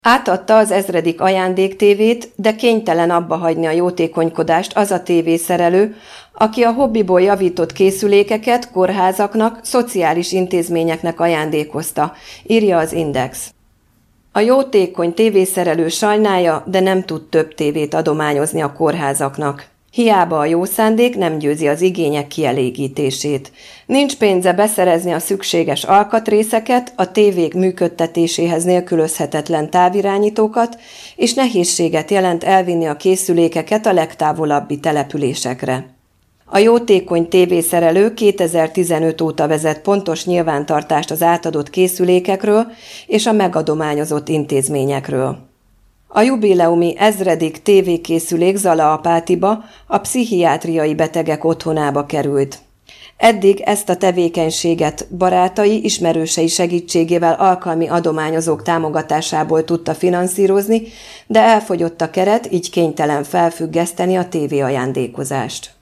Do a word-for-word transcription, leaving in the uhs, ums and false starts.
Átadta az ezredik ajándéktévét, de kénytelen abbahagyni a jótékonykodást az a tévészerelő, aki a hobbiból javított készülékeket kórházaknak, szociális intézményeknek ajándékozta, írja az Index. A jótékony tévészerelő sajnálja, de nem tud több tévét adományozni a kórházaknak. Hiába a jó szándék nem győzi az igények kielégítését. Nincs pénze beszerezni a szükséges alkatrészeket, a tévék működtetéséhez nélkülözhetetlen távirányítókat, és nehézséget jelent elvinni a készülékeket a legtávolabbi településekre. A jótékony tévészerelő kétezer-tizenöt óta vezet pontos nyilvántartást az átadott készülékekről és a megadományozott intézményekről. A jubileumi ezredik tévékészülék Zalaapátiba, a pszichiátriai betegek otthonába került. Eddig ezt a tevékenységet barátai, ismerősei segítségével alkalmi adományozók támogatásából tudta finanszírozni, de elfogyott a keret, így kénytelen felfüggeszteni a tévéajándékozást.